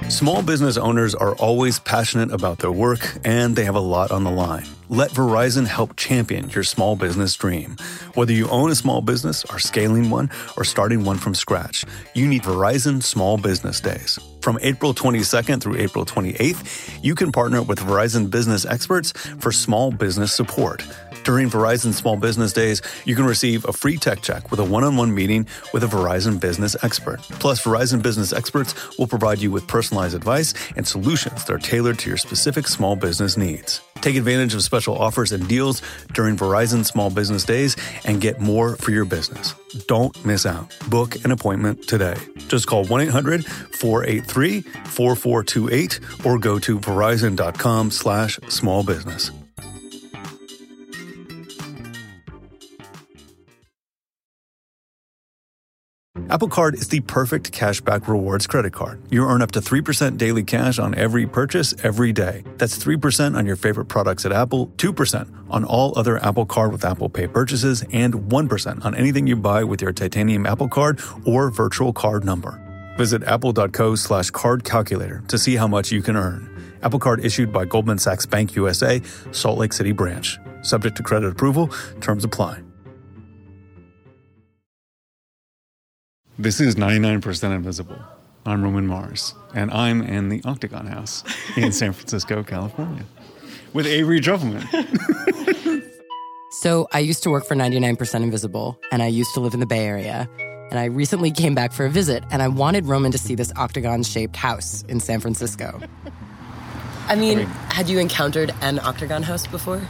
Small business owners are always passionate about their work, and they have a lot on the line. Let Verizon help champion your small business dream. Whether you own a small business, are scaling one, or starting one from scratch, you need Verizon Small Business Days. From April 22nd through April 28th, you can partner with Verizon business experts for small business support. During Verizon Small Business Days, you can receive a free tech check with a one-on-one meeting with a Verizon business expert. Plus, Verizon business experts will provide you with personalized advice and solutions that are tailored to your specific small business needs. Take advantage of special offers and deals during Verizon Small Business Days and get more for your business. Don't miss out. Book an appointment today. Just call 1-800-483-4428 or go to verizon.com/smallbusiness. Apple Card is the perfect cashback rewards credit card. You earn up to 3% daily cash on every purchase every day. That's 3% on your favorite products at Apple, 2% on all other Apple Card with Apple Pay purchases, and 1% on anything you buy with your titanium Apple Card or virtual card number. Visit apple.co/card calculator to see how much you can earn. Apple Card issued by Goldman Sachs Bank USA, Salt Lake City branch. Subject to credit approval. Terms apply. This is 99% Invisible. I'm Roman Mars, and I'm in the Octagon House in San Francisco, California, with Avery Trufelman. So I used to work for 99% Invisible, and I used to live in the Bay Area. And I recently came back for a visit, and I wanted Roman to see this octagon-shaped house in San Francisco. I mean, had you encountered an octagon house before?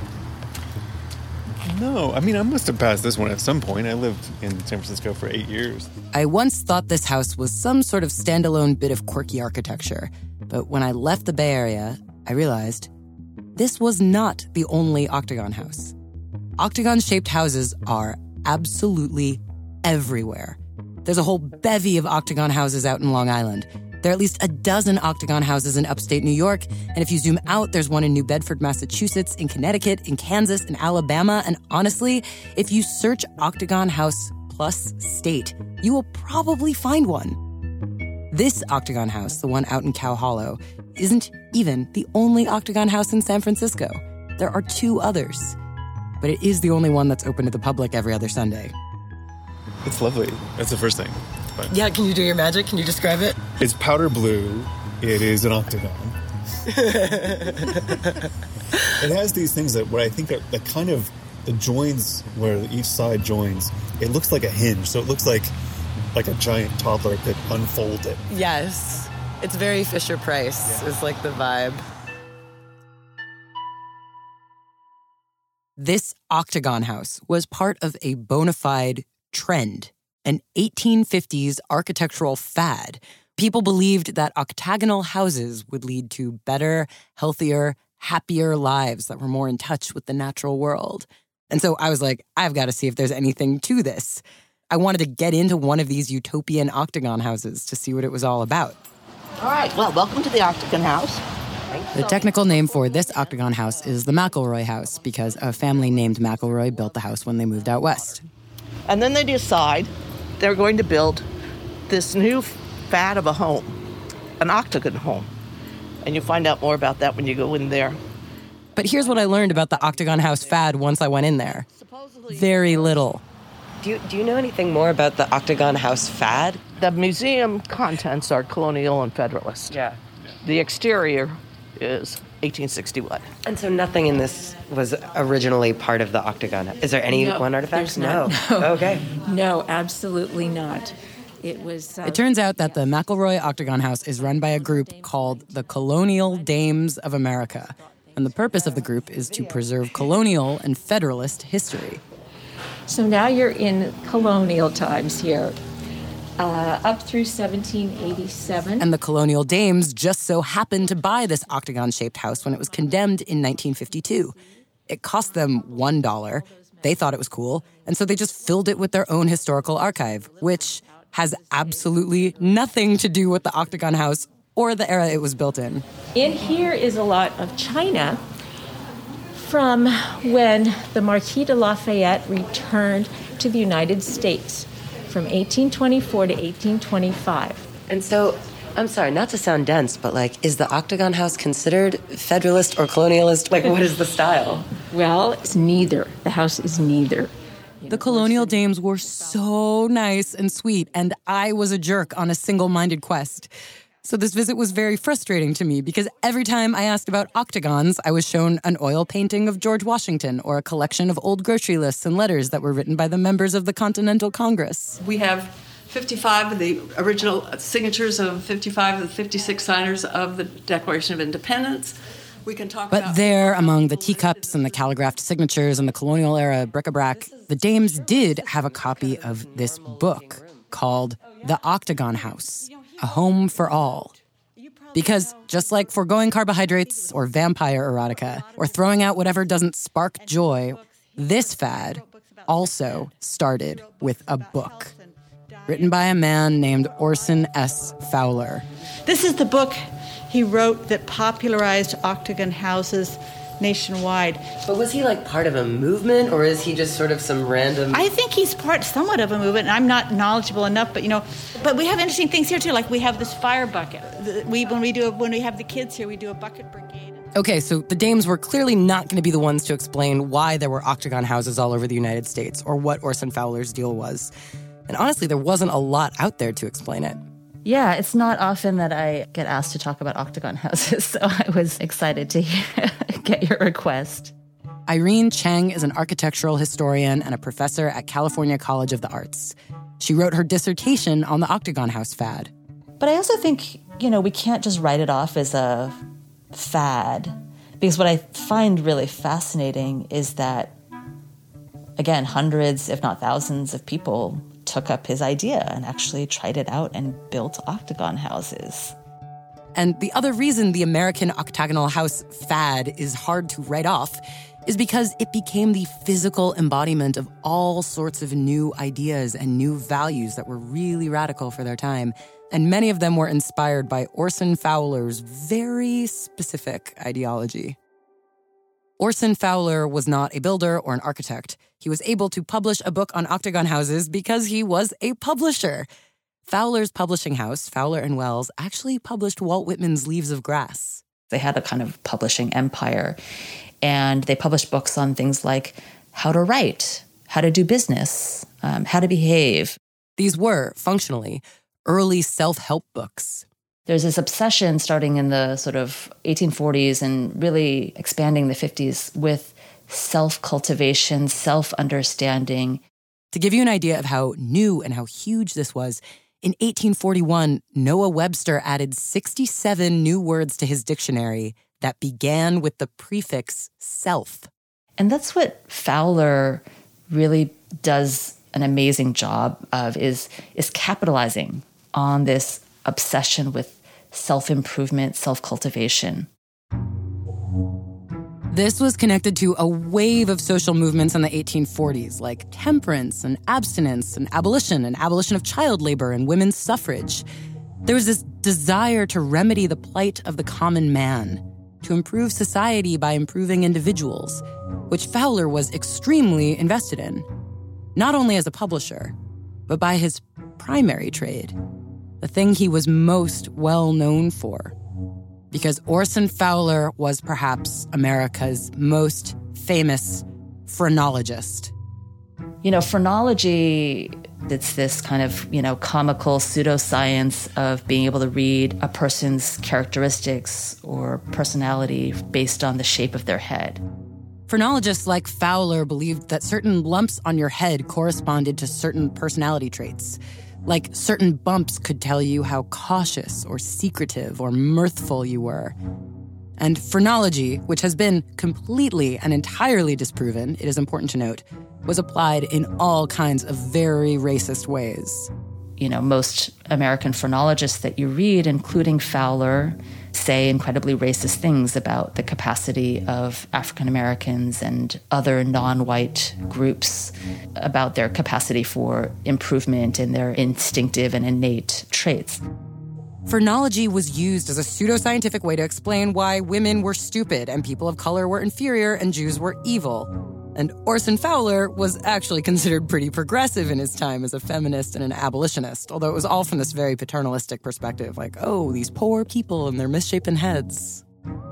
No, I must have passed this one at some point. I lived in San Francisco for 8 years. I once thought this house was some sort of standalone bit of quirky architecture. But when I left the Bay Area, I realized this was not the only octagon house. Octagon-shaped houses are absolutely everywhere. There's a whole bevy of octagon houses out in Long Island. There are at least a dozen octagon houses in upstate New York, and if you zoom out, there's one in New Bedford, Massachusetts, in Connecticut, in Kansas, in Alabama, and honestly, if you search octagon house plus state, you will probably find one. This octagon house, the one out in Cow Hollow, isn't even the only octagon house in San Francisco. There are 2 others, but it is the only one that's open to the public every other Sunday. It's lovely. That's the first thing. Yeah, can you do your magic? Can you describe it? It's powder blue. It is an octagon. It has these things that I think are the kind of the joins where each side joins. It looks like a hinge, so it looks like a giant toddler could unfold it. Yes. It's very Fisher-Price is like the vibe. This octagon house was part of a bona fide trend, an 1850s architectural fad. People believed that octagonal houses would lead to better, healthier, happier lives that were more in touch with the natural world. And so I was like, I've got to see if there's anything to this. I wanted to get into one of these utopian octagon houses to see what it was all about. All right, well, welcome to the Octagon House. The technical name for this octagon house is the McElroy House because a family named McElroy built the house when they moved out west. And then they decide they're going to build this new fad of a home, an octagon home. And you find out more about that when you go in there. But here's what I learned about the octagon house fad once I went in there. Very little. Do you know anything more about the octagon house fad? The museum contents are colonial and federalist. Yeah. The exterior is 1861. And so nothing in this was originally part of the octagon. Is there any one artifact? No. Okay. No, absolutely not. It was. It turns out that the McElroy Octagon House is run by a group called the Colonial Dames of America. And the purpose of the group is to preserve colonial and federalist history. So now you're in colonial times here, up through 1787. And the Colonial Dames just so happened to buy this octagon-shaped house when it was condemned in 1952. It cost them $1. They thought it was cool, and so they just filled it with their own historical archive, which has absolutely nothing to do with the Octagon House or the era it was built in. In here is a lot of china from when the Marquis de Lafayette returned to the United States from 1824 to 1825. And so I'm sorry, not to sound dense, but is the Octagon House considered Federalist or colonialist? What is the style? Well, it's neither. The house is neither. The colonial dames were so nice and sweet, and I was a jerk on a single-minded quest. So this visit was very frustrating to me because every time I asked about octagons, I was shown an oil painting of George Washington or a collection of old grocery lists and letters that were written by the members of the Continental Congress. We have 55 of the original signatures of 55 of the 56 signers of the Declaration of Independence. We can talk But about... there, among the teacups and the calligraphed signatures and the colonial-era bric-a-brac, the dames did have a copy of this book called The Octagon House, A Home for All. Because just like foregoing carbohydrates or vampire erotica or throwing out whatever doesn't spark joy, this fad also started with a book written by a man named Orson S. Fowler. This is the book he wrote that popularized octagon houses nationwide. But was he part of a movement, or is he just sort of some random... I think he's somewhat of a movement, and I'm not knowledgeable enough, but we have interesting things here too, we have this fire bucket. When we have the kids here, we do a bucket brigade. Okay, so the dames were clearly not going to be the ones to explain why there were octagon houses all over the United States, or what Orson Fowler's deal was. And honestly, there wasn't a lot out there to explain it. Yeah, it's not often that I get asked to talk about octagon houses, so I was excited to get your request. Irene Cheng is an architectural historian and a professor at California College of the Arts. She wrote her dissertation on the Octagon House fad. But I also think, we can't just write it off as a fad, because what I find really fascinating is that, again, hundreds, if not thousands of people took up his idea and actually tried it out and built octagon houses. And the other reason the American octagonal house fad is hard to write off is because it became the physical embodiment of all sorts of new ideas and new values that were really radical for their time. And many of them were inspired by Orson Fowler's very specific ideology. Orson Fowler was not a builder or an architect. He was able to publish a book on octagon houses because he was a publisher. Fowler's publishing house, Fowler & Wells, actually published Walt Whitman's Leaves of Grass. They had a kind of publishing empire, and they published books on things like how to write, how to do business, how to behave. These were, functionally, early self-help books. There's this obsession starting in the sort of 1840s and really expanding the 50s with self-cultivation, self-understanding. To give you an idea of how new and how huge this was, in 1841, Noah Webster added 67 new words to his dictionary that began with the prefix self. And that's what Fowler really does an amazing job of, is capitalizing on this obsession with self-improvement, self-cultivation. This was connected to a wave of social movements in the 1840s, like temperance and abstinence and abolition of child labor and women's suffrage. There was this desire to remedy the plight of the common man, to improve society by improving individuals, which Fowler was extremely invested in, not only as a publisher, but by his primary trade, the thing he was most well known for. Because Orson Fowler was perhaps America's most famous phrenologist. Phrenology, it's this kind of, comical pseudoscience of being able to read a person's characteristics or personality based on the shape of their head. Phrenologists like Fowler believed that certain lumps on your head corresponded to certain personality traits. Like certain bumps could tell you how cautious or secretive or mirthful you were. And phrenology, which has been completely and entirely disproven, it is important to note, was applied in all kinds of very racist ways. Most American phrenologists that you read, including Fowler, say incredibly racist things about the capacity of African Americans and other non-white groups, about their capacity for improvement in their instinctive and innate traits. Phrenology was used as a pseudoscientific way to explain why women were stupid and people of color were inferior and Jews were evil. And Orson Fowler was actually considered pretty progressive in his time as a feminist and an abolitionist, although it was all from this very paternalistic perspective, like, oh, these poor people and their misshapen heads.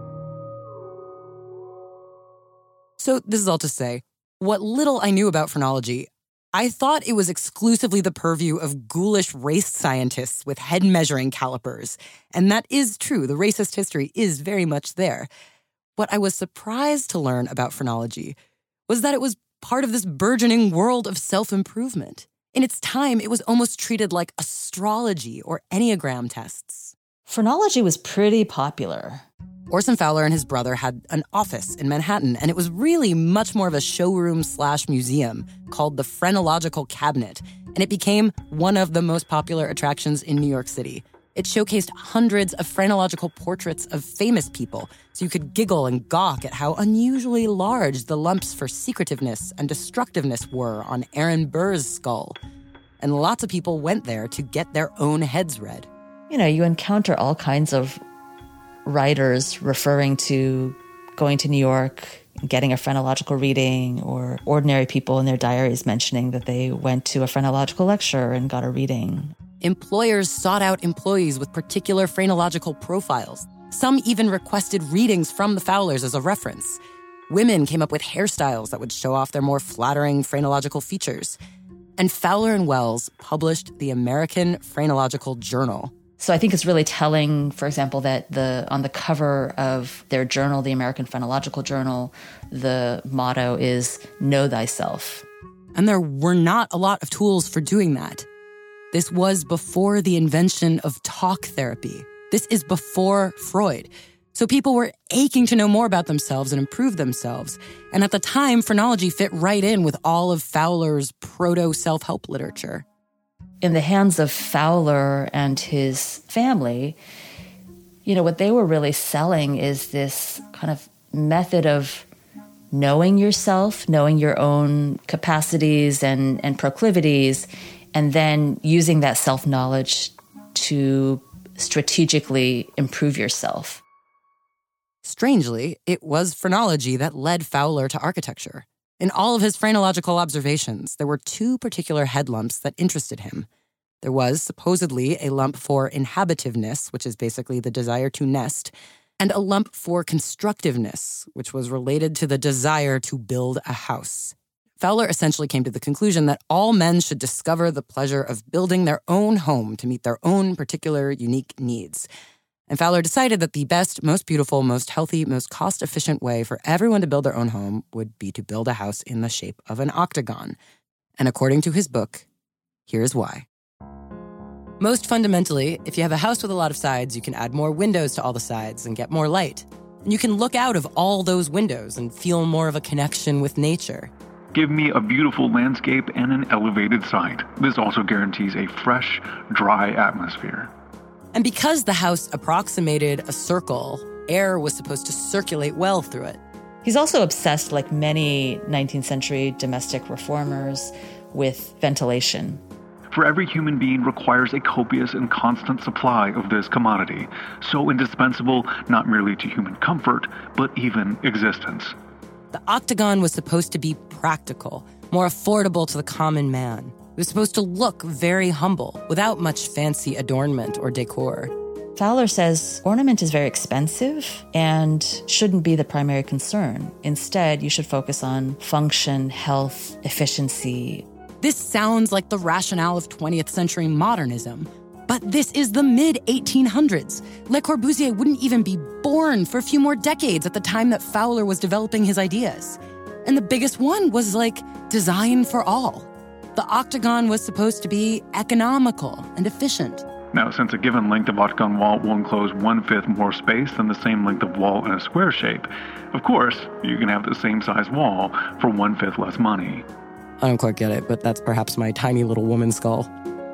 So this is all to say, what little I knew about phrenology, I thought it was exclusively the purview of ghoulish race scientists with head-measuring calipers. And that is true. The racist history is very much there. What I was surprised to learn about phrenology was that it was part of this burgeoning world of self-improvement. In its time, it was almost treated like astrology or Enneagram tests. Phrenology was pretty popular. Orson Fowler and his brother had an office in Manhattan, and it was really much more of a showroom/museum called the Phrenological Cabinet, and it became one of the most popular attractions in New York City. It showcased hundreds of phrenological portraits of famous people, so you could giggle and gawk at how unusually large the lumps for secretiveness and destructiveness were on Aaron Burr's skull. And lots of people went there to get their own heads read. You know, you encounter all kinds of writers referring to going to New York, getting a phrenological reading, or ordinary people in their diaries mentioning that they went to a phrenological lecture and got a reading. Employers sought out employees with particular phrenological profiles. Some even requested readings from the Fowlers as a reference. Women came up with hairstyles that would show off their more flattering phrenological features. And Fowler and Wells published the American Phrenological Journal. So I think it's really telling, for example, that on the cover of their journal, the American Phrenological Journal, the motto is, "Know thyself." And there were not a lot of tools for doing that. This was before the invention of talk therapy. This is before Freud. So people were aching to know more about themselves and improve themselves. And at the time, phrenology fit right in with all of Fowler's proto-self-help literature. In the hands of Fowler and his family, you know, what they were really selling is this kind of method of knowing yourself, knowing your own capacities and proclivities, and then using that self-knowledge to strategically improve yourself. Strangely, it was phrenology that led Fowler to architecture. In all of his phrenological observations, there were two particular head lumps that interested him. There was supposedly a lump for inhabitiveness, which is basically the desire to nest, and a lump for constructiveness, which was related to the desire to build a house. Fowler essentially came to the conclusion that all men should discover the pleasure of building their own home to meet their own particular unique needs. And Fowler decided that the best, most beautiful, most healthy, most cost-efficient way for everyone to build their own home would be to build a house in the shape of an octagon. And according to his book, here's why. Most fundamentally, if you have a house with a lot of sides, you can add more windows to all the sides and get more light. And you can look out of all those windows and feel more of a connection with nature. Give me a beautiful landscape and an elevated site. This also guarantees a fresh, dry atmosphere. And because the house approximated a circle, air was supposed to circulate well through it. He's also obsessed, like many 19th century domestic reformers, with ventilation. For every human being requires a copious and constant supply of this commodity, so indispensable not merely to human comfort, but even existence. The octagon was supposed to be practical, more affordable to the common man. It was supposed to look very humble, without much fancy adornment or decor. Fowler says ornament is very expensive and shouldn't be the primary concern. Instead, you should focus on function, health, efficiency. This sounds like the rationale of 20th century modernism. But this is the mid-1800s. Le Corbusier wouldn't even be born for a few more decades at the time that Fowler was developing his ideas. And the biggest one was design for all. The octagon was supposed to be economical and efficient. Now, since a given length of octagon wall will enclose 1/5 more space than the same length of wall in a square shape, of course, you can have the same size wall for 1/5 less money. I don't quite get it, but that's perhaps my tiny little woman skull.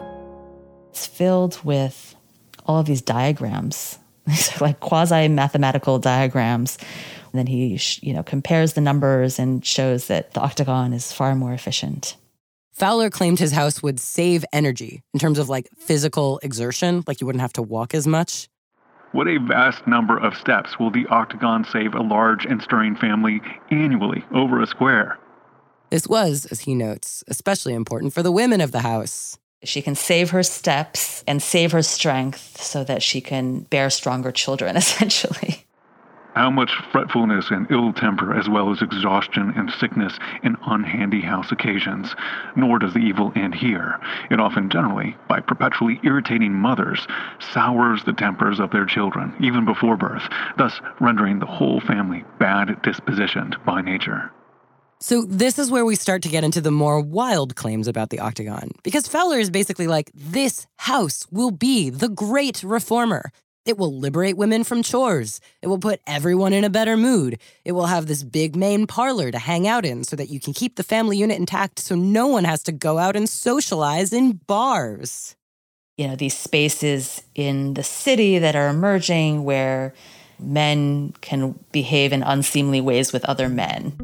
It's filled with all of these diagrams, like quasi-mathematical diagrams. And then he, compares the numbers and shows that the octagon is far more efficient. Fowler claimed his house would save energy in terms of physical exertion, you wouldn't have to walk as much. What a vast number of steps will the octagon save a large and stirring family annually over a square? This was, as he notes, especially important for the women of the house. She can save her steps and save her strength so that she can bear stronger children, essentially. How much fretfulness and ill temper, as well as exhaustion and sickness in unhandy house occasions. Nor does the evil end here. It often generally, by perpetually irritating mothers, sours the tempers of their children, even before birth, thus rendering the whole family bad dispositioned by nature. So this is where we start to get into the more wild claims about the Octagon, because Fowler is basically like, this house will be the great reformer. It will liberate women from chores. It will put everyone in a better mood. It will have this big main parlor to hang out in so that you can keep the family unit intact so no one has to go out and socialize in bars. You know, these spaces in the city that are emerging where men can behave in unseemly ways with other men.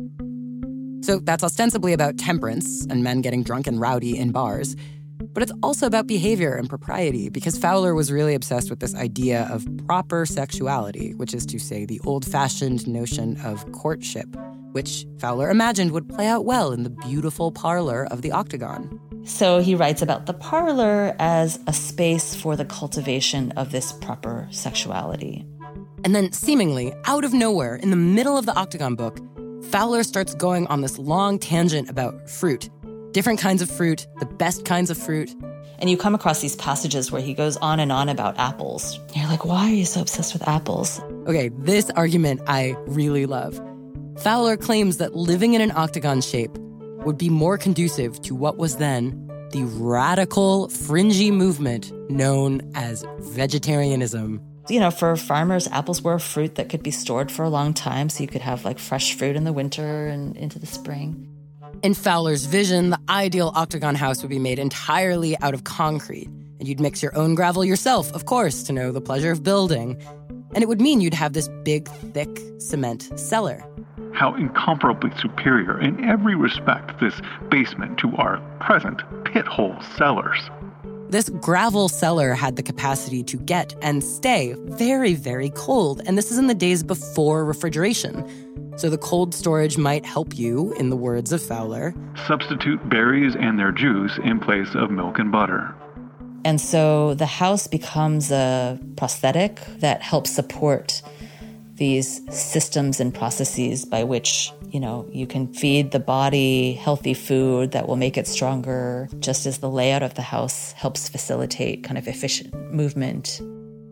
So that's ostensibly about temperance and men getting drunk and rowdy in bars. But it's also about behavior and propriety, because Fowler was really obsessed with this idea of proper sexuality, which is to say the old-fashioned notion of courtship, which Fowler imagined would play out well in the beautiful parlor of the Octagon. So he writes about the parlor as a space for the cultivation of this proper sexuality. And then, seemingly, out of nowhere, in the middle of the Octagon book, Fowler starts going on this long tangent about fruit. Different kinds of fruit, the best kinds of fruit. And you come across these passages where he goes on and on about apples. You're like, why are you so obsessed with apples? Okay, this argument I really love. Fowler claims that living in an octagon shape would be more conducive to what was then the radical, fringy movement known as vegetarianism. You know, for farmers, apples were a fruit that could be stored for a long time, so you could have like fresh fruit in the winter and into the spring. In Fowler's vision, the ideal octagon house would be made entirely out of concrete, and you'd mix your own gravel yourself, of course, to know the pleasure of building. And it would mean you'd have this big, thick cement cellar. How incomparably superior in every respect this basement to our present pit-hole cellars. This gravel cellar had the capacity to get and stay very, very cold, and this is in the days before refrigeration. So the cold storage might help you, in the words of Fowler, substitute berries and their juice in place of milk and butter. And so the house becomes a prosthetic that helps support these systems and processes by which, you know, you can feed the body healthy food that will make it stronger, just as the layout of the house helps facilitate kind of efficient movement.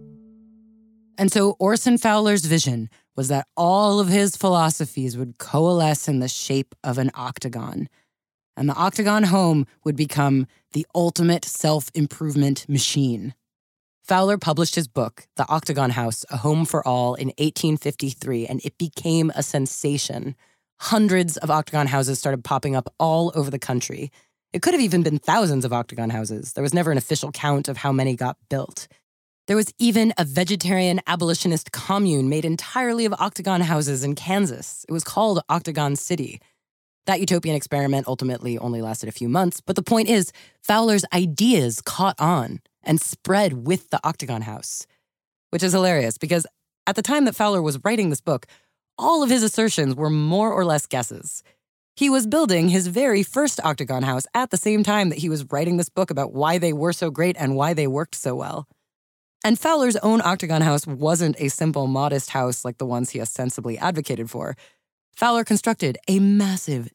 And so Orson Fowler's vision was that all of his philosophies would coalesce in the shape of an octagon. And the octagon home would become the ultimate self-improvement machine. Fowler published his book, The Octagon House, A Home for All, in 1853, and it became a sensation. Hundreds of octagon houses started popping up all over the country. It could have even been thousands of octagon houses. There was never an official count of how many got built. There was even a vegetarian abolitionist commune made entirely of octagon houses in Kansas. It was called Octagon City. That utopian experiment ultimately only lasted a few months, but the point is, Fowler's ideas caught on and spread with the Octagon House, which is hilarious because at the time that Fowler was writing this book, all of his assertions were more or less guesses. He was building his very first Octagon House at the same time that he was writing this book about why they were so great and why they worked so well. And Fowler's own Octagon House wasn't a simple, modest house like the ones he ostensibly advocated for. Fowler constructed a massive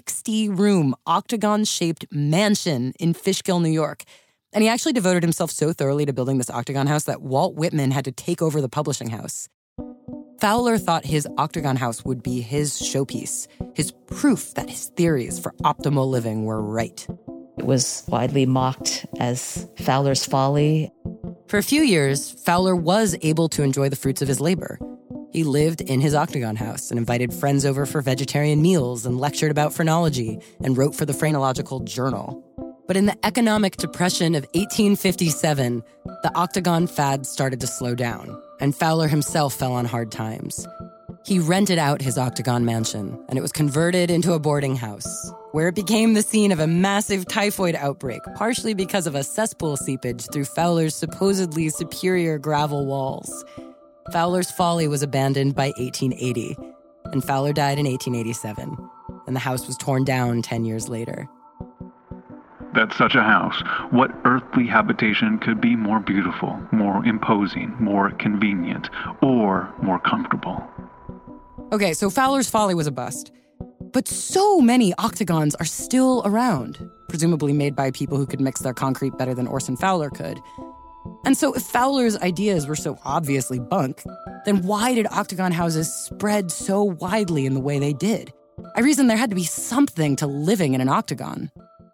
60-room octagon-shaped mansion in Fishkill, New York. And he actually devoted himself so thoroughly to building this Octagon House that Walt Whitman had to take over the publishing house. Fowler thought his Octagon House would be his showpiece, his proof that his theories for optimal living were right. It was widely mocked as Fowler's folly. For a few years, Fowler was able to enjoy the fruits of his labor. He lived in his Octagon House and invited friends over for vegetarian meals and lectured about phrenology and wrote for the Phrenological Journal. But in the economic depression of 1857, the Octagon fad started to slow down, and Fowler himself fell on hard times. He rented out his Octagon mansion, and it was converted into a boarding house, where it became the scene of a massive typhoid outbreak, partially because of a cesspool seepage through Fowler's supposedly superior gravel walls. Fowler's folly was abandoned by 1880, and Fowler died in 1887. and the house was torn down 10 years later. That's such a house. What earthly habitation could be more beautiful, more imposing, more convenient, or more comfortable? Okay, so Fowler's Folly was a bust. But so many octagons are still around, presumably made by people who could mix their concrete better than Orson Fowler could. And so if Fowler's ideas were so obviously bunk, then why did octagon houses spread so widely in the way they did? I reasoned there had to be something to living in an octagon.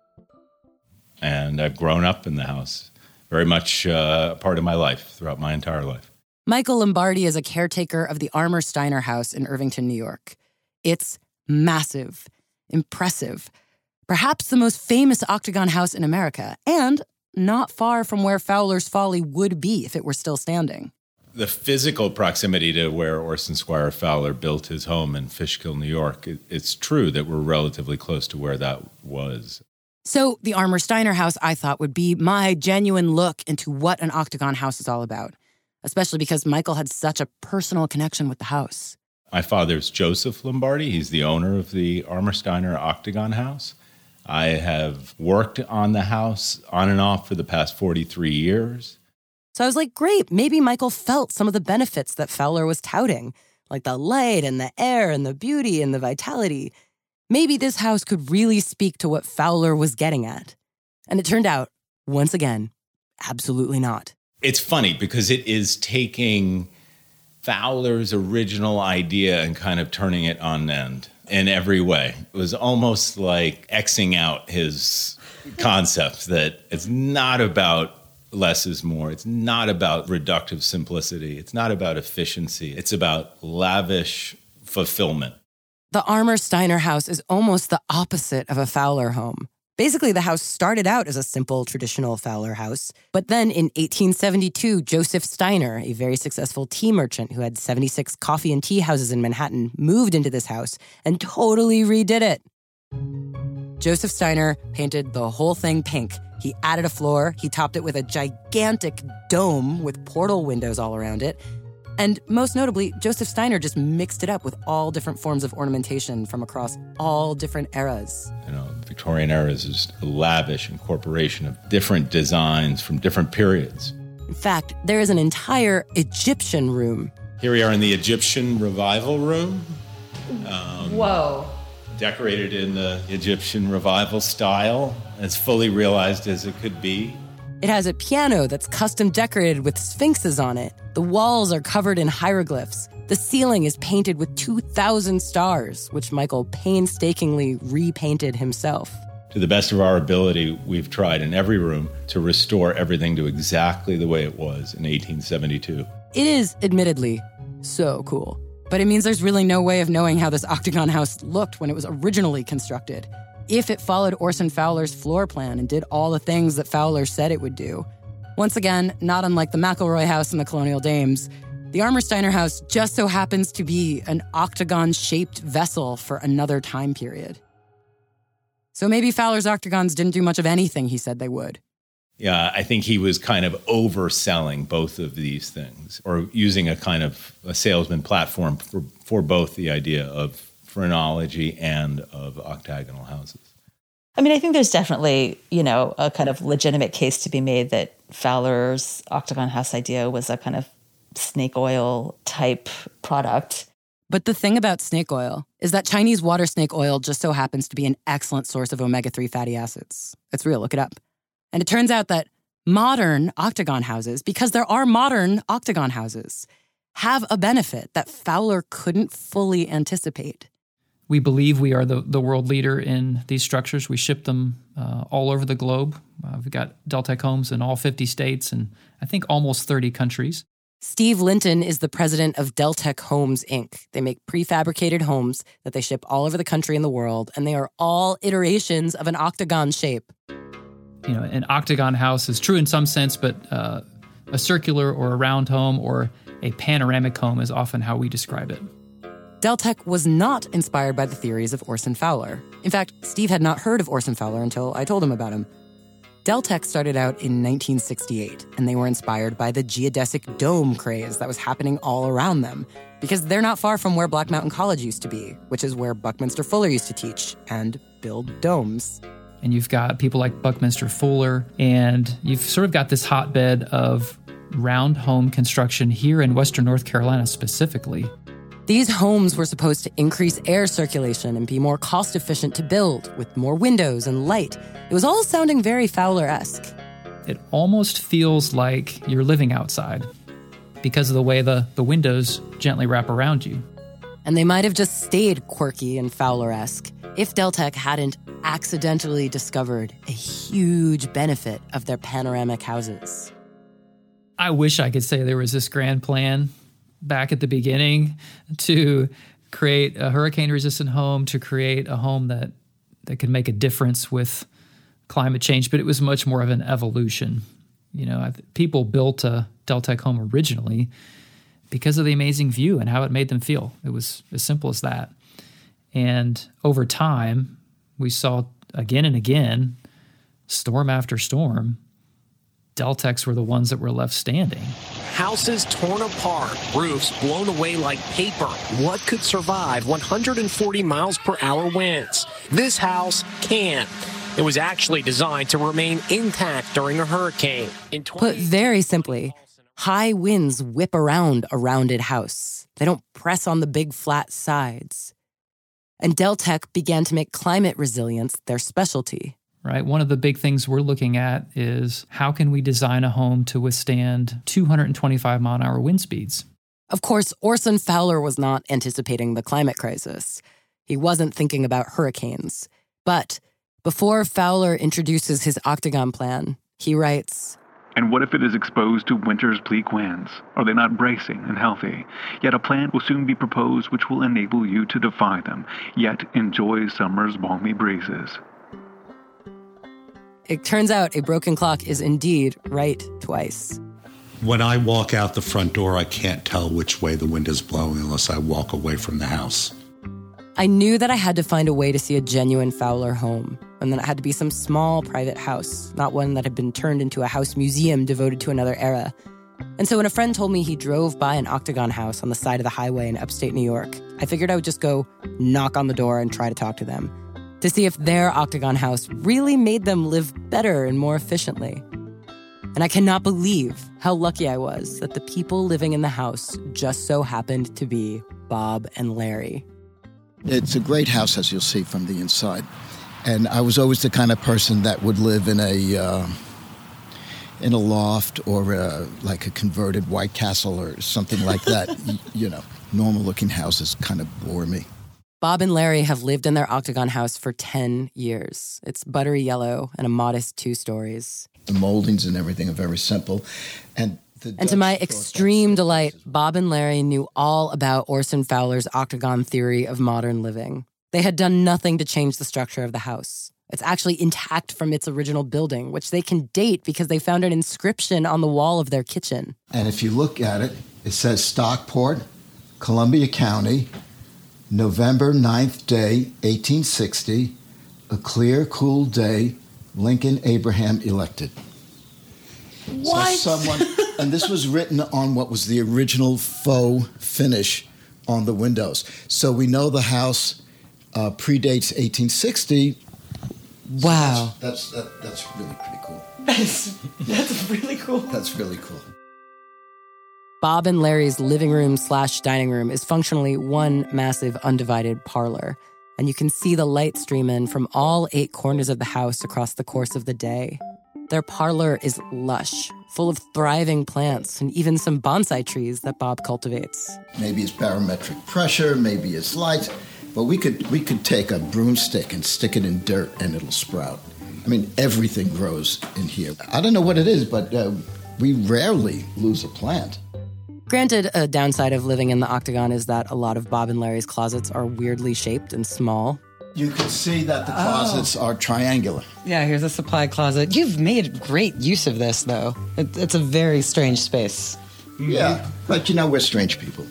And I've grown up in the house, very much a part of my life throughout my entire life. Michael Lombardi is a caretaker of the Armour Steiner House in Irvington, New York. It's massive, impressive, perhaps the most famous octagon house in America, and not far from where Fowler's Folly would be if it were still standing. The physical proximity to where Orson Squire Fowler built his home in Fishkill, New York, it's true that we're relatively close to where that was. So the Armour Steiner House, I thought, would be my genuine look into what an octagon house is all about, especially because Michael had such a personal connection with the house. My father's Joseph Lombardi. He's the owner of the Armour Steiner Octagon House. I have worked on the house on and off for the past 43 years. So I was like, great, maybe Michael felt some of the benefits that Fowler was touting, like the light and the air and the beauty and the vitality. Maybe this house could really speak to what Fowler was getting at. And it turned out, once again, absolutely not. It's funny because it is taking Fowler's original idea and kind of turning it on end in every way. It was almost like Xing out his concept that it's not about less is more. It's not about reductive simplicity. It's not about efficiency. It's about lavish fulfillment. The Armour Steiner House is almost the opposite of a Fowler home. Basically, the house started out as a simple, traditional Fowler house. But then in 1872, Joseph Steiner, a very successful tea merchant who had 76 coffee and tea houses in Manhattan, moved into this house and totally redid it. Joseph Steiner painted the whole thing pink. He added a floor. He topped it with a gigantic dome with portal windows all around it. And most notably, Joseph Steiner just mixed it up with all different forms of ornamentation from across all different eras. You know, the Victorian era is just a lavish incorporation of different designs from different periods. In fact, there is an entire Egyptian room. Here we are in the Egyptian Revival Room. Whoa. Decorated in the Egyptian Revival style, as fully realized as it could be. It has a piano that's custom decorated with sphinxes on it. The walls are covered in hieroglyphs. The ceiling is painted with 2,000 stars, which Michael painstakingly repainted himself. To the best of our ability, we've tried in every room to restore everything to exactly the way it was in 1872. It is, admittedly, so cool. But it means there's really no way of knowing how this octagon house looked when it was originally constructed. If it followed Orson Fowler's floor plan and did all the things that Fowler said it would do. Once again, not unlike the McElroy house and the Colonial Dames, the Armour Steiner house just so happens to be an octagon-shaped vessel for another time period. So maybe Fowler's octagons didn't do much of anything he said they would. Yeah, I think he was kind of overselling both of these things, or using a kind of a salesman platform for both the idea of phrenology and of octagonal houses. I mean, I think there's definitely, a kind of legitimate case to be made that Fowler's octagon house idea was a kind of snake oil type product. But the thing about snake oil is that Chinese water snake oil just so happens to be an excellent source of omega-3 fatty acids. It's real, look it up. And it turns out that modern octagon houses, because there are modern octagon houses, have a benefit that Fowler couldn't fully anticipate. We believe we are the world leader in these structures. We ship them all over the globe. We've got Deltec homes in all 50 states and I think almost 30 countries. Steve Linton is the president of Deltec Homes, Inc. They make prefabricated homes that they ship all over the country and the world, and they are all iterations of an octagon shape. An octagon house is true in some sense, but a circular or a round home or a panoramic home is often how we describe it. Deltec was not inspired by the theories of Orson Fowler. In fact, Steve had not heard of Orson Fowler until I told him about him. Deltec started out in 1968, and they were inspired by the geodesic dome craze that was happening all around them, because they're not far from where Black Mountain College used to be, which is where Buckminster Fuller used to teach and build domes. And you've got people like Buckminster Fuller, and you've sort of got this hotbed of round home construction here in Western North Carolina specifically. These homes were supposed to increase air circulation and be more cost-efficient to build, with more windows and light. It was all sounding very Fowler-esque. It almost feels like you're living outside because of the way the windows gently wrap around you. And they might have just stayed quirky and Fowler-esque if Deltec hadn't accidentally discovered a huge benefit of their panoramic houses. I wish I could say there was this grand plan back at the beginning to create a hurricane-resistant home, to create a home that could make a difference with climate change, but it was much more of an evolution. You know, people built a Deltec home originally because of the amazing view and how it made them feel. It was as simple as that. And over time, we saw again and again, storm after storm, Deltecs were the ones that were left standing. Houses torn apart, roofs blown away like paper. What could survive 140 miles per hour winds? This house can. It was actually designed to remain intact during a hurricane. Put very simply, high winds whip around a rounded house. They don't press on the big flat sides. And Deltec began to make climate resilience their specialty. Right? One of the big things we're looking at is how can we design a home to withstand 225 mile an hour wind speeds? Of course, Orson Fowler was not anticipating the climate crisis. He wasn't thinking about hurricanes. But before Fowler introduces his Octagon plan, he writes, "And what if it is exposed to winter's bleak winds? Are they not bracing and healthy? Yet a plan will soon be proposed which will enable you to defy them, yet enjoy summer's balmy breezes." It turns out a broken clock is indeed right twice. When I walk out the front door, I can't tell which way the wind is blowing unless I walk away from the house. I knew that I had to find a way to see a genuine Fowler home, and that it had to be some small private house, not one that had been turned into a house museum devoted to another era. And so when a friend told me he drove by an Octagon house on the side of the highway in upstate New York, I figured I would just go knock on the door and try to talk to them, to see if their Octagon house really made them live better and more efficiently. And I cannot believe how lucky I was that the people living in the house just so happened to be Bob and Larry. It's a great house, as you'll see from the inside. And I was always the kind of person that would live in a loft or like a converted White Castle or something like that. You know, normal-looking houses kind of bore me. Bob and Larry have lived in their Octagon house for 10 years. It's buttery yellow and a modest 2 stories. The moldings and everything are very simple. And to my extreme delight, Bob and Larry knew all about Orson Fowler's Octagon theory of modern living. They had done nothing to change the structure of the house. It's actually intact from its original building, which they can date because they found an inscription on the wall of their kitchen. And if you look at it, it says Stockport, Columbia County, November 9th day, 1860, a clear, cool day, Lincoln Abraham elected. What? So and this was written on what was the original faux finish on the windows. So we know the house predates 1860. Wow. So that's really pretty cool. That's really cool. That's really cool. Bob and Larry's living room/dining room is functionally one massive undivided parlor, and you can see the light stream in from all 8 corners of the house across the course of the day. Their parlor is lush, full of thriving plants and even some bonsai trees that Bob cultivates. Maybe it's barometric pressure, maybe it's light, but we could take a broomstick and stick it in dirt and it'll sprout. I mean, everything grows in here. I don't know what it is, but we rarely lose a plant. Granted, a downside of living in the Octagon is that a lot of Bob and Larry's closets are weirdly shaped and small. You can see that the closets are triangular. Yeah, here's a supply closet. You've made great use of this, though. It's a very strange space. Yeah, but we're strange people.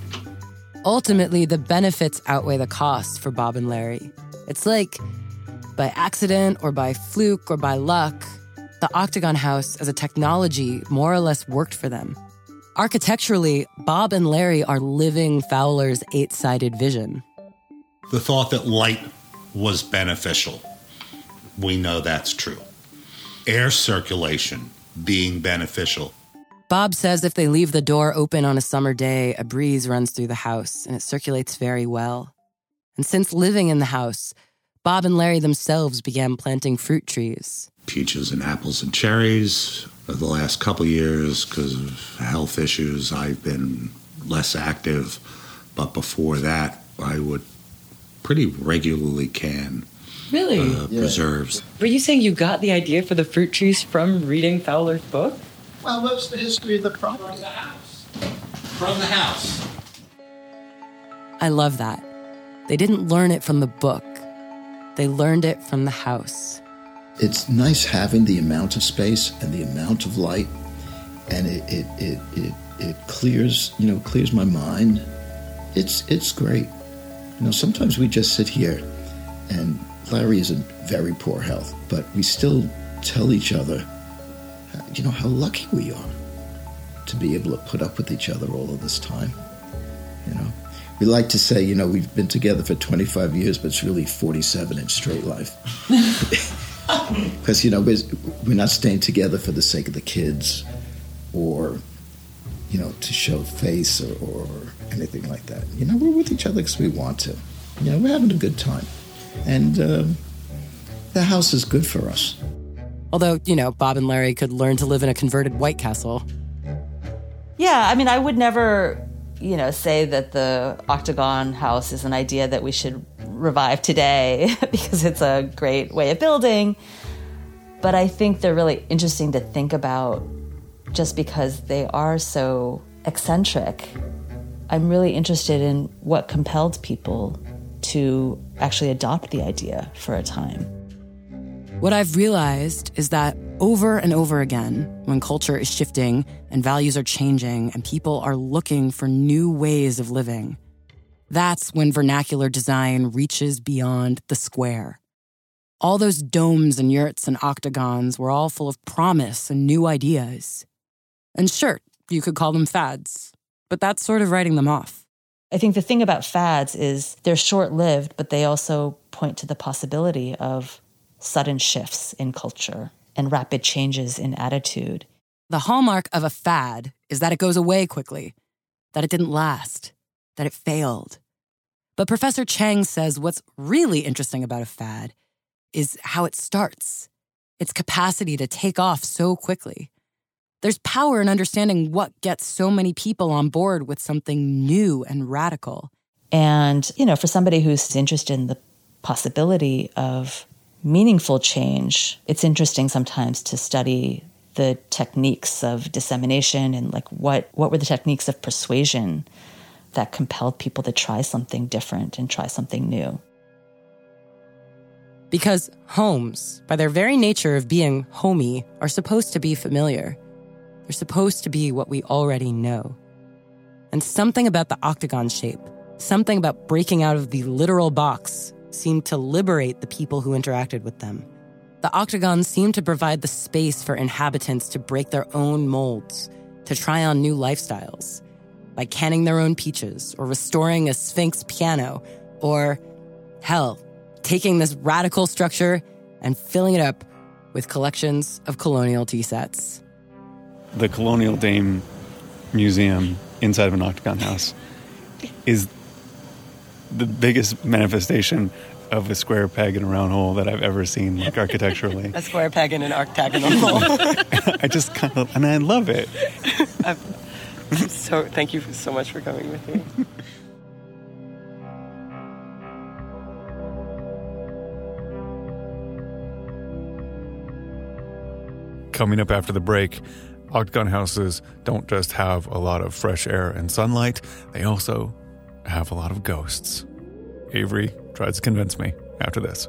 Ultimately, the benefits outweigh the cost for Bob and Larry. It's like By accident or by fluke or by luck, the Octagon House as a technology more or less worked for them. Architecturally, Bob and Larry are living Fowler's 8-sided vision. The thought that light was beneficial, we know that's true. Air circulation being beneficial. Bob says if they leave the door open on a summer day, a breeze runs through the house and it circulates very well. And since living in the house, Bob and Larry themselves began planting fruit trees. Peaches and apples and cherries. The last couple of years, because of health issues, I've been less active. But before that, I would pretty regularly can preserves. Were you saying you got the idea for the fruit trees from reading Fowler's book? Well, what's the history of the property? From the house. I love that. They didn't learn it from the book. They learned it from the house. It's nice having the amount of space and the amount of light, and it clears my mind. It's great. Sometimes we just sit here, and Larry is in very poor health, but we still tell each other, how lucky we are to be able to put up with each other all of this time. We like to say, we've been together for 25 years, but it's really 47 in straight life. Because, we're not staying together for the sake of the kids or, to show face or anything like that. We're with each other because we want to. We're having a good time. And the house is good for us. Although, Bob and Larry could learn to live in a converted White Castle. Yeah, I would never, say that the Octagon House is an idea that we should revive today because it's a great way of building. But I think they're really interesting to think about just because they are so eccentric. I'm really interested in what compelled people to actually adopt the idea for a time. What I've realized is that over and over again, when culture is shifting and values are changing and people are looking for new ways of living, that's when vernacular design reaches beyond the square. All those domes and yurts and octagons were all full of promise and new ideas. And sure, you could call them fads, but that's sort of writing them off. I think the thing about fads is they're short-lived, but they also point to the possibility of sudden shifts in culture and rapid changes in attitude. The hallmark of a fad is that it goes away quickly, that it didn't last, that it failed. But Professor Chang says what's really interesting about a fad is how it starts, its capacity to take off so quickly. There's power in understanding what gets so many people on board with something new and radical. And, for somebody who's interested in the possibility of meaningful change, it's interesting sometimes to study the techniques of dissemination and what were the techniques of persuasion that compelled people to try something different and try something new. Because homes, by their very nature of being homey, are supposed to be familiar. They're supposed to be what we already know. And something about the octagon shape, something about breaking out of the literal box, seemed to liberate the people who interacted with them. The octagons seemed to provide the space for inhabitants to break their own molds, to try on new lifestyles, like canning their own peaches or restoring a Sphinx piano, or, hell, taking this radical structure and filling it up with collections of colonial tea sets. The Colonial Dame Museum inside of an Octagon House is the biggest manifestation of a square peg in a round hole that I've ever seen, architecturally. A square peg in an octagonal hole. I just and I love it. So thank you so much for coming with me. Coming up after the break, Octagon houses don't just have a lot of fresh air and sunlight, they also have a lot of ghosts. Avery tries to convince me after this.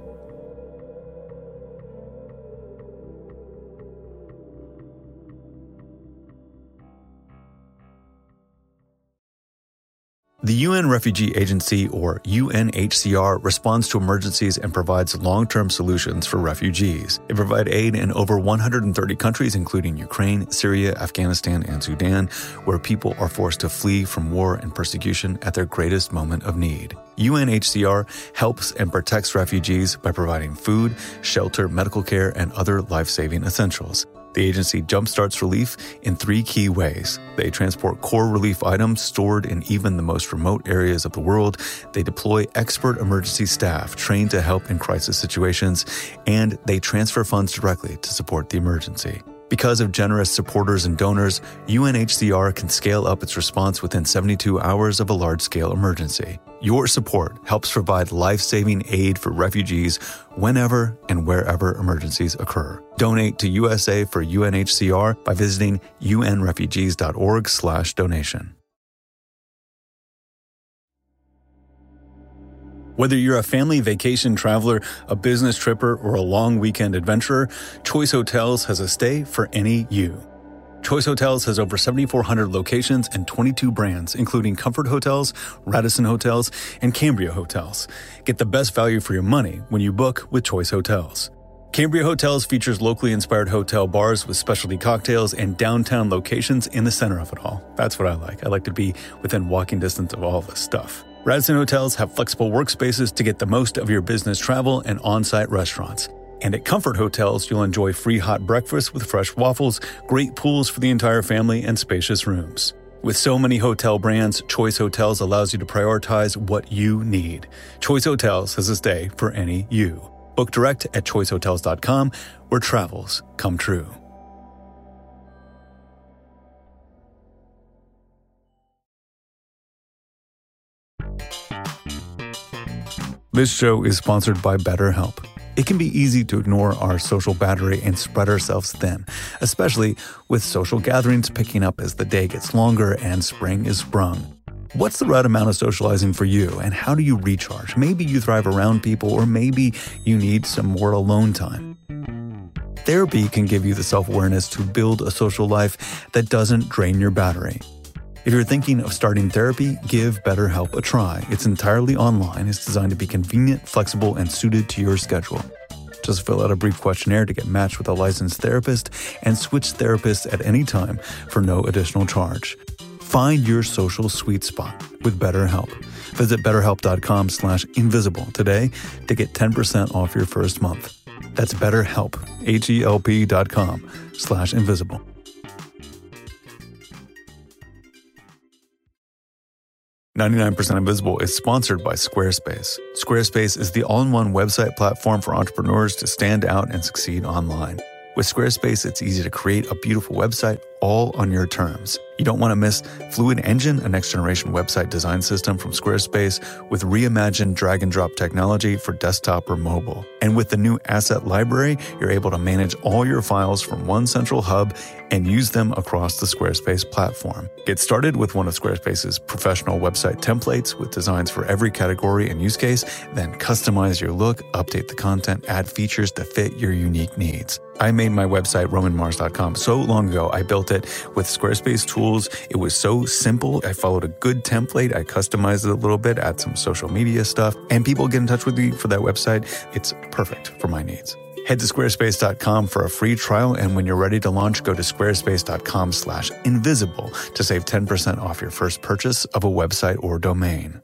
The UN Refugee Agency, or UNHCR, responds to emergencies and provides long-term solutions for refugees. They provide aid in over 130 countries, including Ukraine, Syria, Afghanistan, and Sudan, where people are forced to flee from war and persecution at their greatest moment of need. UNHCR helps and protects refugees by providing food, shelter, medical care, and other life-saving essentials. The agency jumpstarts relief in 3 key ways. They transport core relief items stored in even the most remote areas of the world. They deploy expert emergency staff trained to help in crisis situations. And they transfer funds directly to support the emergency. Because of generous supporters and donors, UNHCR can scale up its response within 72 hours of a large-scale emergency. Your support helps provide life-saving aid for refugees whenever and wherever emergencies occur. Donate to USA for UNHCR by visiting unrefugees.org/donation. Whether you're a family vacation traveler, a business tripper, or a long weekend adventurer, Choice Hotels has a stay for any you. Choice Hotels has over 7,400 locations and 22 brands, including Comfort Hotels, Radisson Hotels, and Cambria Hotels. Get the best value for your money when you book with Choice Hotels. Cambria Hotels features locally inspired hotel bars with specialty cocktails and downtown locations in the center of it all. That's what I like. I like to be within walking distance of all this stuff. Radisson Hotels have flexible workspaces to get the most of your business travel and on-site restaurants. And at Comfort Hotels, you'll enjoy free hot breakfast with fresh waffles, great pools for the entire family, and spacious rooms. With so many hotel brands, Choice Hotels allows you to prioritize what you need. Choice Hotels has a stay for any you. Book direct at choicehotels.com, where travels come true. This show is sponsored by BetterHelp. It can be easy to ignore our social battery and spread ourselves thin, especially with social gatherings picking up as the day gets longer and spring is sprung. What's the right amount of socializing for you, and how do you recharge? Maybe you thrive around people, or maybe you need some more alone time. Therapy can give you the self-awareness to build a social life that doesn't drain your battery. If you're thinking of starting therapy, give BetterHelp a try. It's entirely online. It's designed to be convenient, flexible, and suited to your schedule. Just fill out a brief questionnaire to get matched with a licensed therapist and switch therapists at any time for no additional charge. Find your social sweet spot with BetterHelp. Visit BetterHelp.com/invisible today to get 10% off your first month. That's BetterHelp, HELP.com/invisible. "99% Invisible" is sponsored by Squarespace. Squarespace is the all-in-one website platform for entrepreneurs to stand out and succeed online. With Squarespace, it's easy to create a beautiful website all on your terms. You don't want to miss Fluid Engine, a next-generation website design system from Squarespace with reimagined drag-and-drop technology for desktop or mobile. And with the new Asset Library, you're able to manage all your files from one central hub and use them across the Squarespace platform. Get started with one of Squarespace's professional website templates with designs for every category and use case, then customize your look, update the content, add features to fit your unique needs. I made my website, RomanMars.com, so long ago. I built it with Squarespace tools. It was so simple. I followed a good template. I customized it a little bit, add some social media stuff, and people get in touch with me for that website. It's perfect for my needs. Head to squarespace.com for a free trial, and when you're ready to launch, go to squarespace.com/invisible to save 10% off your first purchase of a website or domain.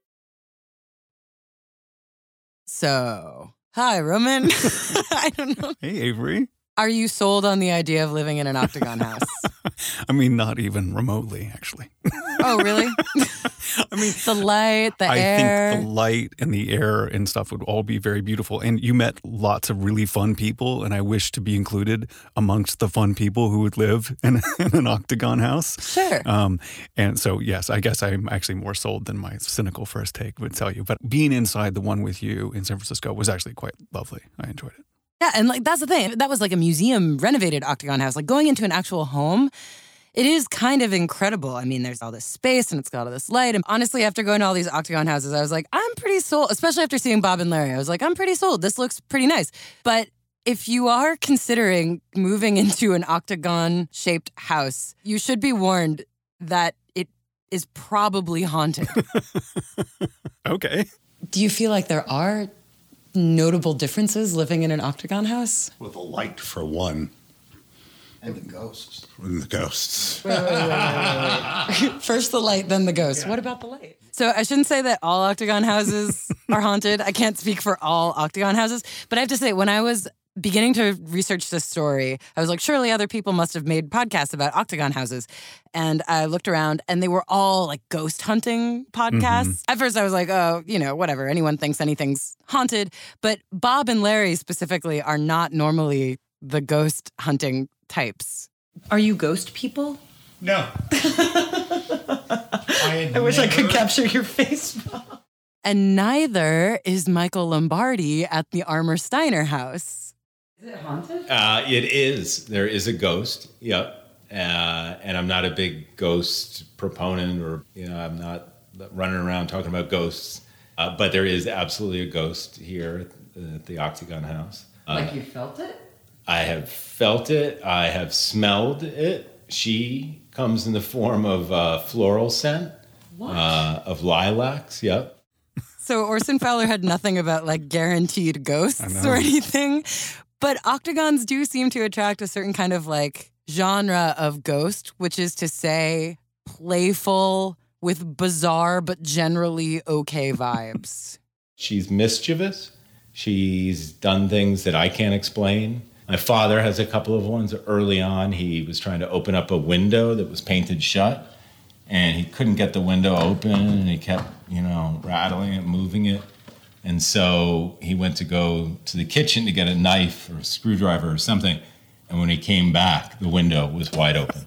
So, hi, Roman. I don't know. Hey, Avery. Are you sold on the idea of living in an octagon house? I mean, not even remotely, actually. Oh, really? I mean, the light, the air. I think the light and the air and stuff would all be very beautiful. And you met lots of really fun people, and I wish to be included amongst the fun people who would live in an octagon house. Sure. And so, yes, I guess I'm actually more sold than my cynical first take would tell you. But being inside the one with you in San Francisco was actually quite lovely. I enjoyed it. Yeah, and like that's the thing. That was like a museum renovated octagon house. Like going into an actual home, it is kind of incredible. I mean, there's all this space and it's got all this light. And honestly, after going to all these octagon houses, I was like, I'm pretty sold, especially after seeing Bob and Larry. I was like, I'm pretty sold. This looks pretty nice. But if you are considering moving into an octagon-shaped house, you should be warned that it is probably haunted. Okay. Do you feel like there are notable differences living in an Octagon house? With a light, for one. And the ghosts. And the ghosts. Wait. First the light, then the ghost. Yeah. What about the light? So I shouldn't say that all Octagon houses are haunted. I can't speak for all Octagon houses. But I have to say, when I was beginning to research this story, I was like, surely other people must have made podcasts about Octagon houses. And I looked around and they were all like ghost hunting podcasts. Mm-hmm. At first I was like, oh, whatever. Anyone thinks anything's haunted. But Bob and Larry specifically are not normally the ghost hunting types. Are you ghost people? No. I wish I could capture your face. And neither is Michael Lombardi at the Armour Steiner house. Is it haunted? It is. There is a ghost. Yep. And I'm not a big ghost proponent, or I'm not running around talking about ghosts. But there is absolutely a ghost here at the Octagon house. Like you felt it? I have felt it. I have smelled it. She comes in the form of floral scent. What? Of lilacs. Yep. So Orson Fowler had nothing about like guaranteed ghosts or anything, but Octagons do seem to attract a certain kind of like genre of ghost, which is to say playful with bizarre but generally okay vibes. She's mischievous. She's done things that I can't explain. My father has a couple of ones early on. He was trying to open up a window that was painted shut, and he couldn't get the window open, and he kept, rattling it, moving it. And so he went to go to the kitchen to get a knife or a screwdriver or something. And when he came back, the window was wide open.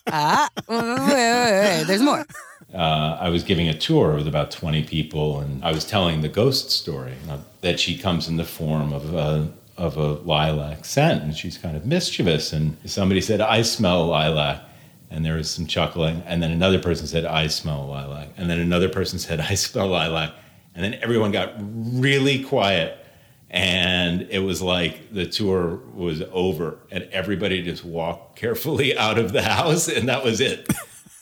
Wait. There's more. I was giving a tour with about 20 people, and I was telling the ghost story, that she comes in the form of a lilac scent, and she's kind of mischievous. And somebody said, I smell lilac. And there was some chuckling. And then another person said, I smell lilac. And then another person said, I smell lilac. And then everyone got really quiet. And it was like the tour was over. And everybody just walked carefully out of the house. And that was it.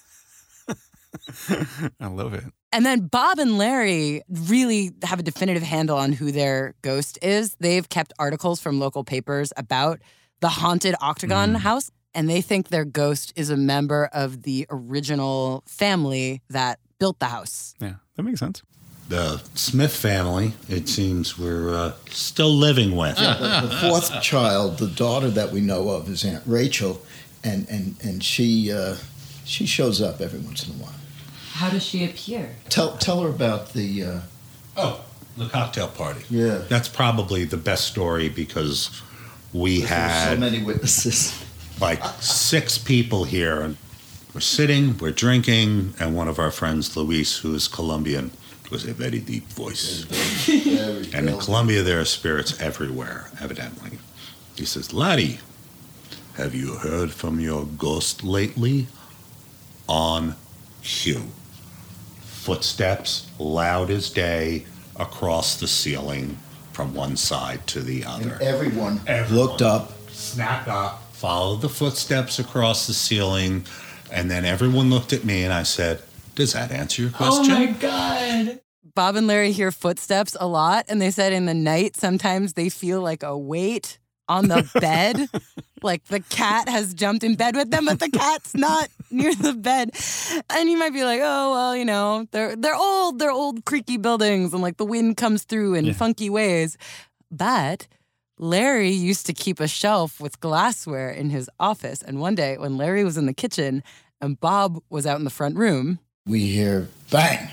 I love it. And then Bob and Larry really have a definitive handle on who their ghost is. They've kept articles from local papers about the haunted Octagon house. And they think their ghost is a member of the original family that built the house. Yeah, that makes sense. The Smith family, it seems we're still living with. Yeah, the fourth child, the daughter that we know of, is Aunt Rachel, and she shows up every once in a while. How does she appear? Tell her about the... the cocktail party. Yeah. That's probably the best story because we had... so many witnesses. Like 6 people here, and we're sitting, we're drinking, and one of our friends, Luis, who is Colombian, was a very deep voice. And in Colombia, there are spirits everywhere, evidently. He says, Laddie, have you heard from your ghost lately? On cue. Footsteps, loud as day, across the ceiling from one side to the other. And everyone looked up. Snapped up. Followed the footsteps across the ceiling, and then everyone looked at me and I said, does that answer your question? Oh my God. Bob and Larry hear footsteps a lot, and they said in the night sometimes they feel like a weight on the bed. Like the cat has jumped in bed with them, but the cat's not near the bed. And you might be like, oh, well, they're old creaky buildings, and like the wind comes through in funky ways. But Larry used to keep a shelf with glassware in his office. And one day when Larry was in the kitchen and Bob was out in the front room, we hear bang.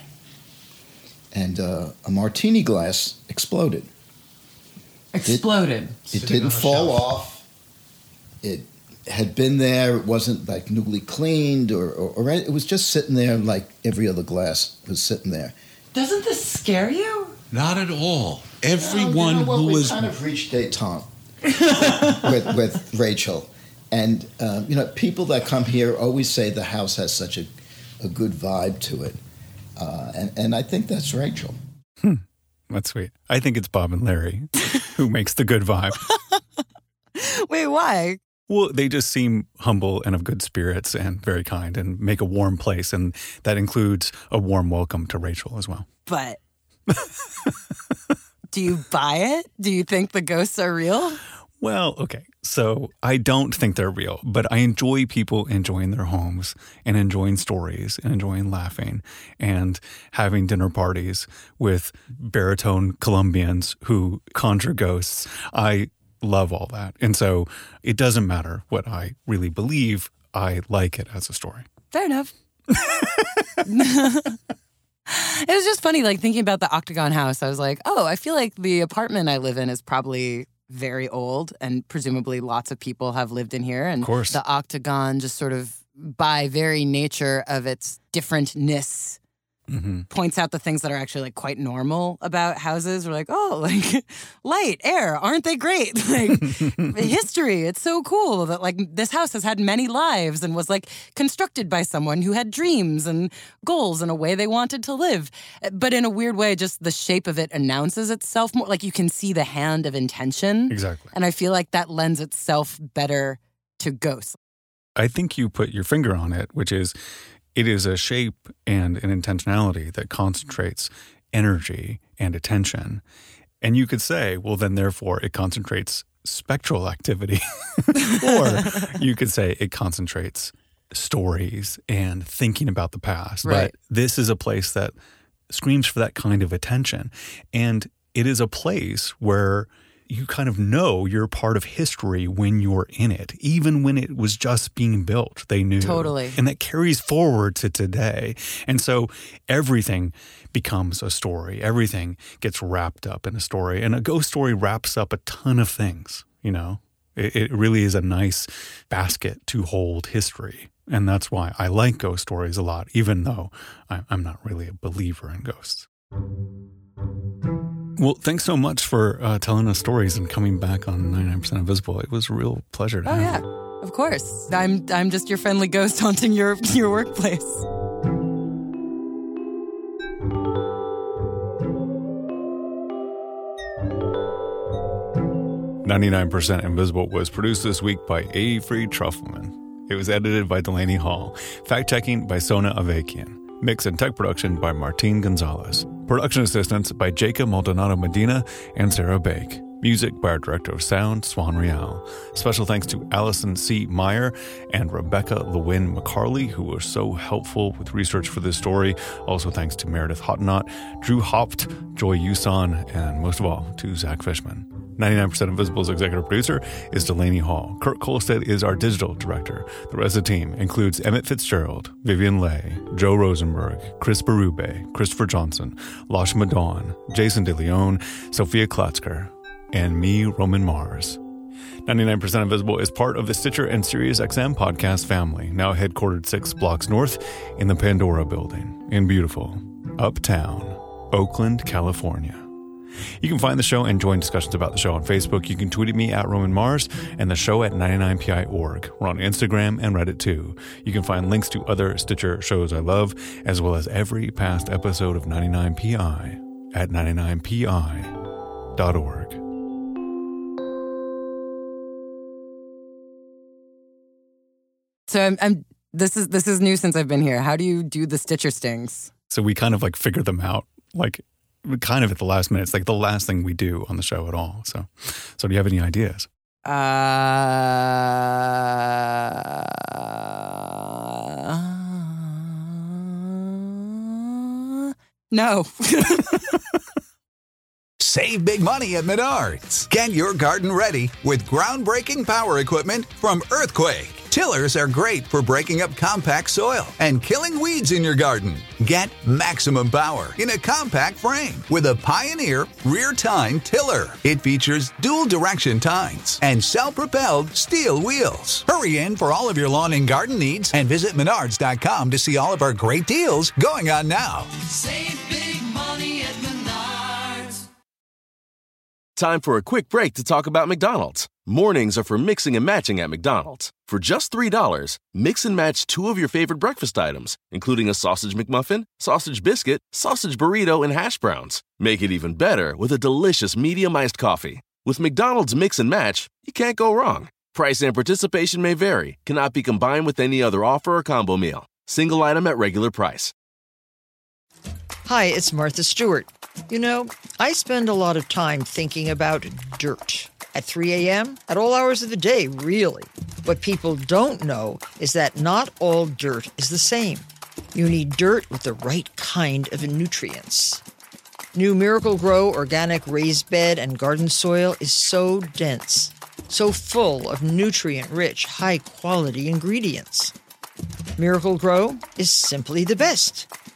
And a martini glass exploded. It didn't fall off. It had been there. It wasn't like newly cleaned or it was just sitting there like every other glass was sitting there. Doesn't this scare you? Not at all. Everyone who was... We kind of reached détente with Rachel. And, people that come here always say the house has such a good vibe to it. And I think that's Rachel. That's sweet. I think it's Bob and Larry who makes the good vibe. Wait, why? Well, they just seem humble and of good spirits and very kind and make a warm place. And that includes a warm welcome to Rachel as well. But do you buy it? Do you think the ghosts are real? Well, okay. So I don't think they're real, but I enjoy people enjoying their homes and enjoying stories and enjoying laughing and having dinner parties with baritone Colombians who conjure ghosts. I love all that. And so it doesn't matter what I really believe. I like it as a story. Fair enough. It was just funny, like thinking about the Octagon house. I was like, oh, I feel like the apartment I live in is probably very old, and presumably lots of people have lived in here. And of course, the Octagon, just sort of by very nature of its differentness, points out the things that are actually like quite normal about houses. We're like, oh, like light, air, aren't they great? Like history, it's so cool that like this house has had many lives and was like constructed by someone who had dreams and goals and a way they wanted to live. But in a weird way, just the shape of it announces itself more. Like you can see the hand of intention. Exactly. And I feel like that lends itself better to ghosts. I think you put your finger on it, which is it is a shape and an intentionality that concentrates energy and attention. And you could say, well, then therefore it concentrates spectral activity. Or you could say it concentrates stories and thinking about the past. Right. But this is a place that screams for that kind of attention. And it is a place where you kind of know you're part of history when you're in it. Even when it was just being built, they knew. Totally. And that carries forward to today. And so everything becomes a story. Everything gets wrapped up in a story. And a ghost story wraps up a ton of things, you know? It really is a nice basket to hold history. And that's why I like ghost stories a lot, even though I'm not really a believer in ghosts. Well, thanks so much for telling us stories and coming back on 99% Invisible. It was a real pleasure to have you. Oh, yeah. Of course. I'm just your friendly ghost haunting your workplace. "99% Invisible" was produced this week by Avery Trufelman. It was edited by Delaney Hall. Fact-checking by Sona Avakian. Mix and tech production by Martin Gonzalez. Production assistance by Jacob Maldonado Medina and Sarah Bake. Music by our director of sound, Swan Real. Special thanks to Allison C. Meyer and Rebecca Lewin McCarley, who were so helpful with research for this story. Also thanks to Meredith Hottenott, Drew Haupt, Joy Uson, and most of all, to Zach Fishman. 99% Invisible's executive producer is Delaney Hall. Kurt Kolstad is our digital director. The rest of the team includes Emmett Fitzgerald, Vivian Leigh, Joe Rosenberg, Chris Berube, Christopher Johnson, Lashma Dawn, Jason DeLeon, Sophia Klatzker, and me, Roman Mars. 99% Invisible is part of the Stitcher and SiriusXM podcast family, now headquartered 6 blocks north in the Pandora building in beautiful Uptown, Oakland, California. You can find the show and join discussions about the show on Facebook. You can tweet at me at Roman Mars and the show at 99pi.org. We're on Instagram and Reddit too. You can find links to other Stitcher shows I love, as well as every past episode of 99pi at 99pi.org. So this is new since I've been here. How do you do the Stitcher stings? So we kind of like figure them out, like kind of at the last minute. It's like the last thing we do on the show at all. So do you have any ideas? No. Save big money at Menards. Get your garden ready with groundbreaking power equipment from Earthquake. Tillers are great for breaking up compact soil and killing weeds in your garden. Get maximum power in a compact frame with a Pioneer rear tine tiller. It features dual direction tines and self-propelled steel wheels. Hurry in for all of your lawn and garden needs and visit Menards.com to see all of our great deals going on now. Save big money at Menards. Time for a quick break to talk about McDonald's. Mornings are for mixing and matching at McDonald's. For just $3, mix and match 2 of your favorite breakfast items, including a sausage McMuffin, sausage biscuit, sausage burrito, and hash browns. Make it even better with a delicious medium iced coffee. With McDonald's Mix and Match, you can't go wrong. Price and participation may vary. Cannot be combined with any other offer or combo meal. Single item at regular price. Hi, it's Martha Stewart. You know, I spend a lot of time thinking about dirt. At 3 a.m., at all hours of the day, really. What people don't know is that not all dirt is the same. You need dirt with the right kind of nutrients. New Miracle-Gro organic raised bed and garden soil is so dense, so full of nutrient-rich, high-quality ingredients. Miracle-Gro is simply the best.